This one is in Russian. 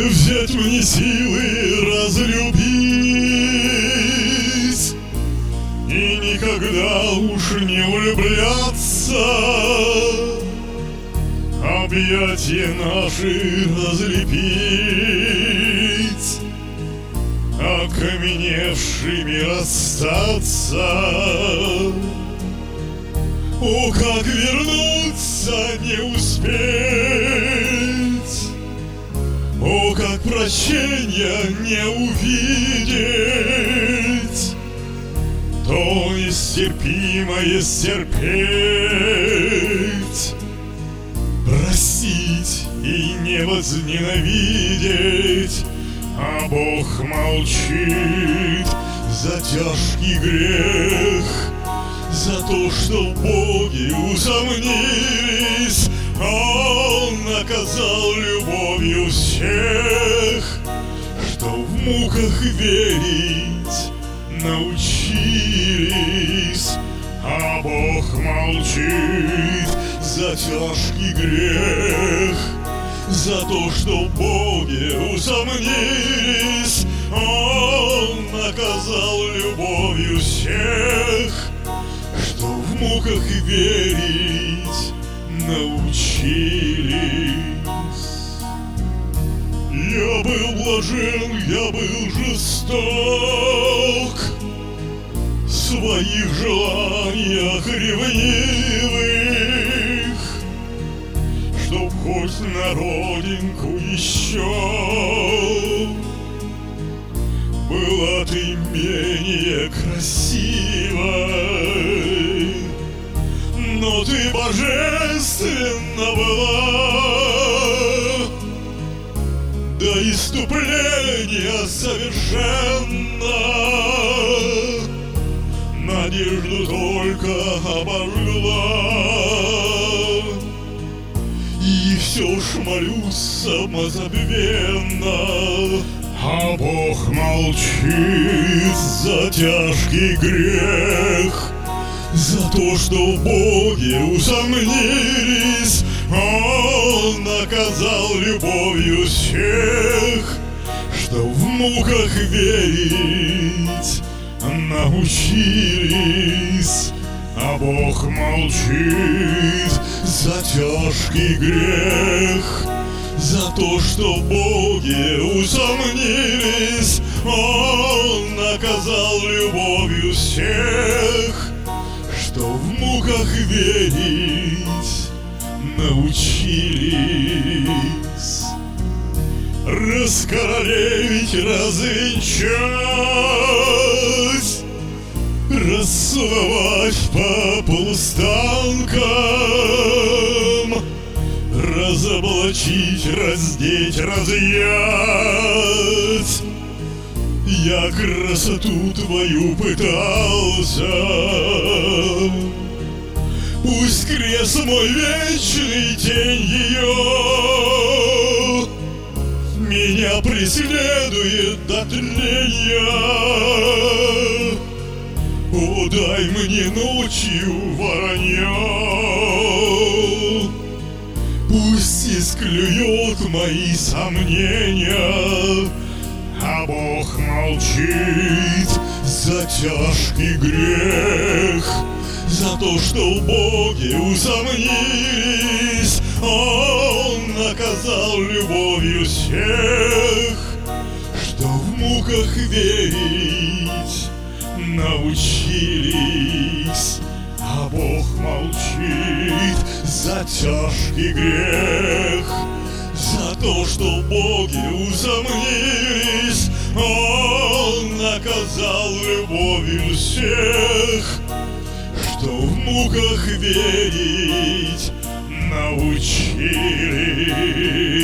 взять мне силы разлюбить и никогда уж не влюбляться, объятия наши разлепить, окаменевшими расстаться. О, как вернуться не успеть, о, как прощения не увидеть, то нестерпимое стерпеть, простить и не возненавидеть. А Бог молчит за тяжкий грех, за то, что в Боге усомнились. Он наказал любовью всех, что в муках верить научились. А Бог молчит за тяжкий грех, за то, что в Боге усомнились. Он наказал любовью всех, что в муках верить научились. Я был блажен, я был жесток в своих желаниях ревнивых, чтоб хоть на родинку еще была ты менее красивой. Но ты божественна была до иступления совершенно. Надежду только обожгла, и все ж молюсь самозабвенно. А Бог молчит за тяжкий грех, за то, что в Боге усомнились. Он наказал любовью всех, что в муках верить научились. А Бог молчит за тяжкий грех, за то, что в Боге усомнились. Он наказал любовью всех, что в муках верить научились. Раскоролевить, развенчать, расцеловать по полустанкам, разоблачить, раздеть, разъять. Я красоту твою пытался, пусть крест мой вечный, тень ее меня преследует до тления. О, дай мне ночью воронье, пусть исклюет мои сомнения. А Бог молчит за тяжкий грех, за то, что в Боге усомнились. Он наказал любовью всех, что в муках верить научились. А Бог молчит за тяжкий грех, за то, что в Боге усомнились. Он наказал любовью всех, что в муках верить научились.